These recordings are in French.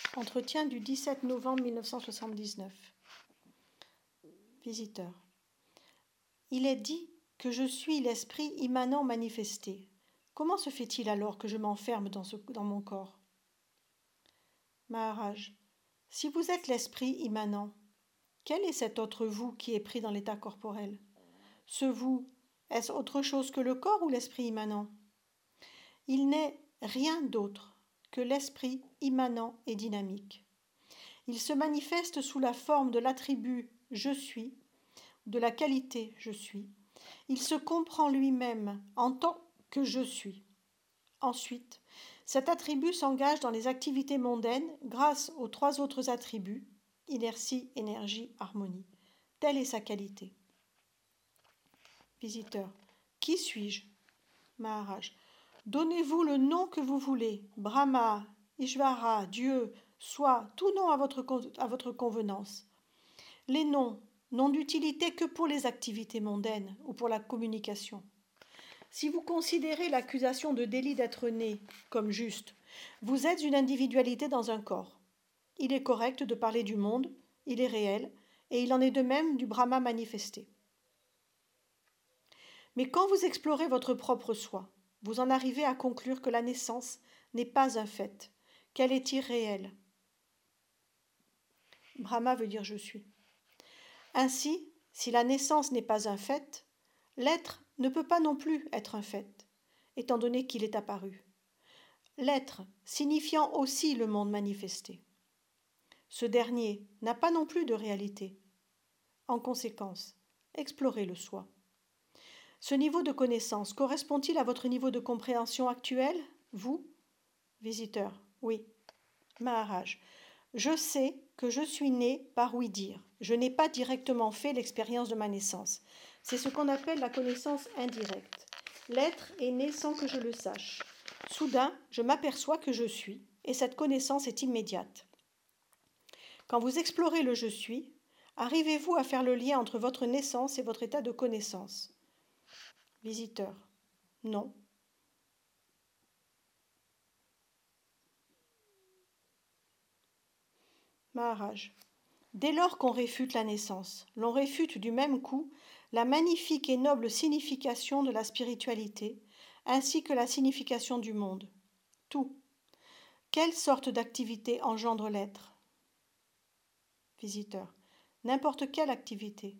Entretien du 17 novembre 1979. Visiteur. Il est dit que je suis l'esprit immanent manifesté. Comment se fait-il alors que je m'enferme dans mon corps? Maharaj. Si vous êtes l'esprit immanent, quel est cet autre vous qui est pris dans l'état corporel? Ce vous, est-ce autre chose que le corps ou l'esprit immanent? Il n'est rien d'autre que l'esprit immanent et dynamique. Il se manifeste sous la forme de l'attribut « je suis », de la qualité « je suis ». Il se comprend lui-même en tant que « je suis ». Ensuite, cet attribut s'engage dans les activités mondaines grâce aux trois autres attributs – inertie, énergie, harmonie. Telle est sa qualité. Visiteur. Qui suis-je? Maharaj. Donnez-vous le nom que vous voulez, Brahma, Ishvara, Dieu, Soi, tout nom à votre convenance. Les noms n'ont d'utilité que pour les activités mondaines ou pour la communication. Si vous considérez l'accusation de délit d'être né comme juste, vous êtes une individualité dans un corps. Il est correct de parler du monde, il est réel, et il en est de même du Brahma manifesté. Mais quand vous explorez votre propre soi, vous en arrivez à conclure que la naissance n'est pas un fait, qu'elle est irréelle. Brahma veut dire je suis. Ainsi, si la naissance n'est pas un fait, l'être ne peut pas non plus être un fait, étant donné qu'il est apparu. L'être signifiant aussi le monde manifesté. Ce dernier n'a pas non plus de réalité. En conséquence, explorez le soi. Ce niveau de connaissance correspond-il à votre niveau de compréhension actuel, vous? Visiteur. Oui. Maharaj. Je sais que je suis né par ouï-dire. Je n'ai pas directement fait l'expérience de ma naissance. C'est ce qu'on appelle la connaissance indirecte. L'être est né sans que je le sache. Soudain, je m'aperçois que je suis, et cette connaissance est immédiate. Quand vous explorez le « je suis », arrivez-vous à faire le lien entre votre naissance et votre état de connaissance? Visiteur. Non. Maharaj. Dès lors qu'on réfute la naissance, l'on réfute du même coup la magnifique et noble signification de la spiritualité, ainsi que la signification du monde. Tout. Quelle sorte d'activité engendre l'être? Visiteur. N'importe quelle activité.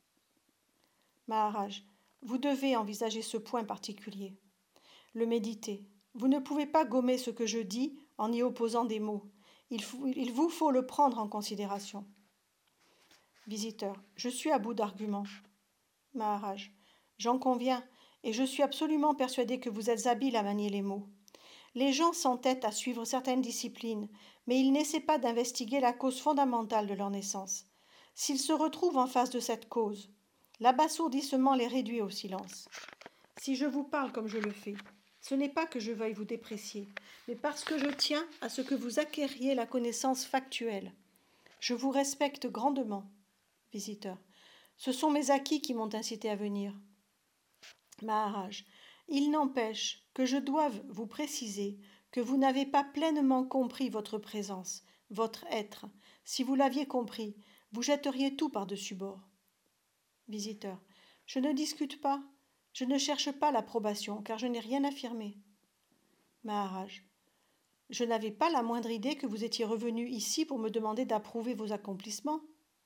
Maharaj. Vous devez envisager ce point particulier. Le méditer. Vous ne pouvez pas gommer ce que je dis en y opposant des mots. Il vous faut le prendre en considération. Visiteur. Je suis à bout d'arguments. Maharaj. J'en conviens, et je suis absolument persuadé que vous êtes habile à manier les mots. Les gens s'entêtent à suivre certaines disciplines, mais ils n'essaient pas d'investiguer la cause fondamentale de leur naissance. S'ils se retrouvent en face de cette cause, l'abasourdissement les réduit au silence. Si je vous parle comme je le fais, ce n'est pas que je veuille vous déprécier, mais parce que je tiens à ce que vous acquériez la connaissance factuelle. Je vous respecte grandement. Visiteur. Ce sont mes acquis qui m'ont incité à venir. Maharaj. Il n'empêche que je doive vous préciser que vous n'avez pas pleinement compris votre présence, votre être. Si vous l'aviez compris, vous jetteriez tout par-dessus bord. Visiteur. Je ne discute pas. Je ne cherche pas l'approbation, car je n'ai rien affirmé. Maharaj. Je n'avais pas la moindre idée que vous étiez revenu ici pour me demander d'approuver vos accomplissements.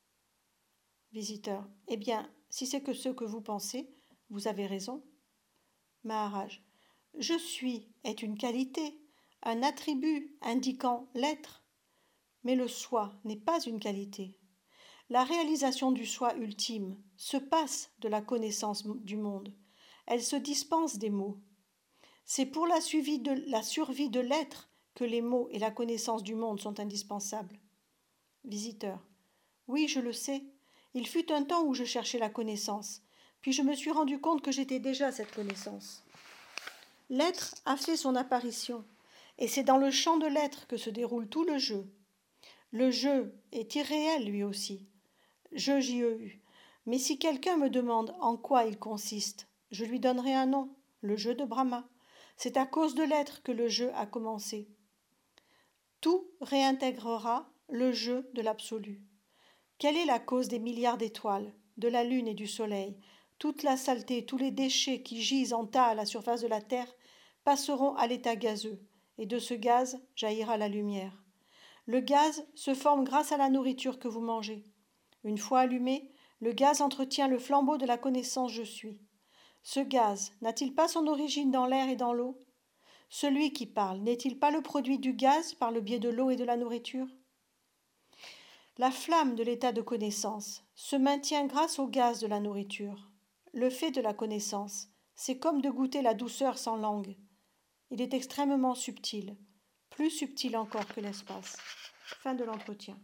Visiteur. Eh bien, si c'est que ce que vous pensez, vous avez raison. Maharaj. Je suis est une qualité, un attribut indiquant l'être. Mais le soi n'est pas une qualité. La réalisation du soi ultime se passe de la connaissance du monde. Elle se dispense des mots. C'est pour la survie de l'être que les mots et la connaissance du monde sont indispensables. Visiteur. Oui, je le sais. Il fut un temps où je cherchais la connaissance, puis je me suis rendu compte que j'étais déjà cette connaissance. L'être a fait son apparition, et c'est dans le champ de l'être que se déroule tout le jeu. Le jeu est irréel lui aussi. J-E-U. Mais si quelqu'un me demande en quoi il consiste, je lui donnerai un nom, le jeu de Brahma. C'est à cause de l'être que le jeu a commencé. Tout tout réintégrera le jeu de l'absolu. Quelle est la cause des milliards d'étoiles, de la lune et du soleil? Toute la saleté, tous les déchets qui gisent en tas à la surface de la Terre passeront à l'état gazeux, et de ce gaz jaillira la lumière. Le gaz se forme grâce à la nourriture que vous mangez. Une fois allumé, le gaz entretient le flambeau de la connaissance je suis. Ce gaz n'a-t-il pas son origine dans l'air et dans l'eau? Celui qui parle n'est-il pas le produit du gaz par le biais de l'eau et de la nourriture? La flamme de l'état de connaissance se maintient grâce au gaz de la nourriture. Le fait de la connaissance, c'est comme de goûter la douceur sans langue. Il est extrêmement subtil, plus subtil encore que l'espace. Fin de l'entretien.